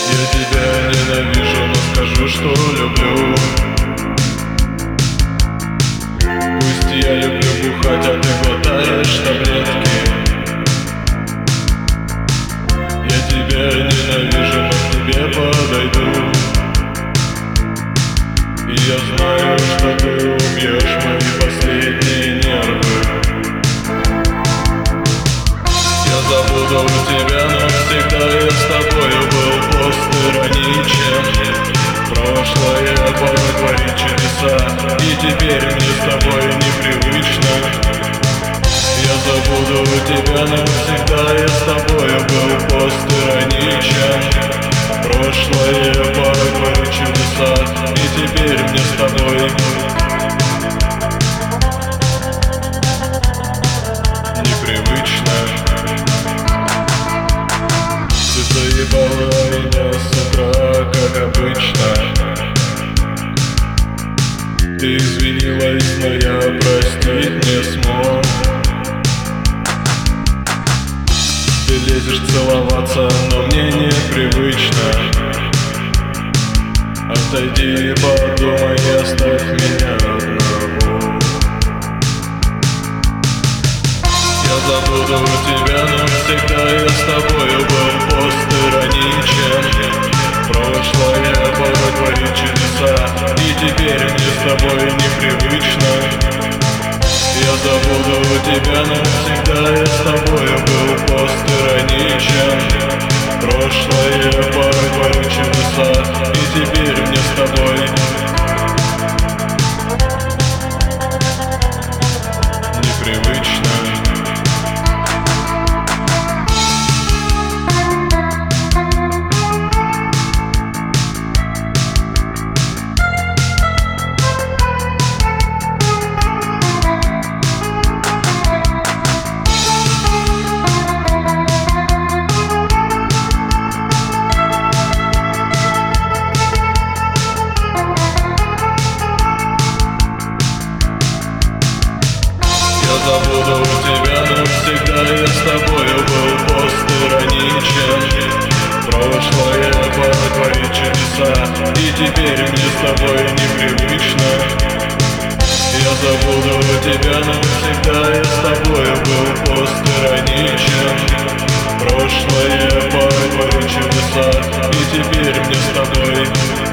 Я тебя ненавижу, но скажу, что люблю. Пусть я люблю бухать, а ты глотаешь таблетки. Я тебя ненавижу, но к тебе подойду. И я знаю, что ты убьешь мои последние нервы. Я забуду тебя навсегда, я с тобою был постироничен. Прошлое порой творит чудеса, и теперь мне с тобой непривычно. Я забуду тебя навсегда, я с тобою был постироничен. Прошлое порой творит чудеса, и теперь мне с тобой непривычно. Ты заебала меня с утра, как обычно. Ты извинилась, но я простить не смог. Ты лезешь целоваться, но мне непривычно. Отойди и подумай, оставь меня одного. Я забуду тебя навсегда, я с тобою был постироничен. Прошлое порой творит чудеса, и теперь мне с тобой непривычно. Я забуду тебя навсегда, я с тобою был постироничен. Прошлое порой творит чудеса, и теперь мне с тобой непривычно. Я забуду тебя навсегда, я с тобою был постироничен. Прошлое порой творит чудеса, и теперь мне с тобой непривычно. Я забуду тебя навсегда, я с тобою был постироничен. Прошлое порой творит чудеса, и теперь мне с тобой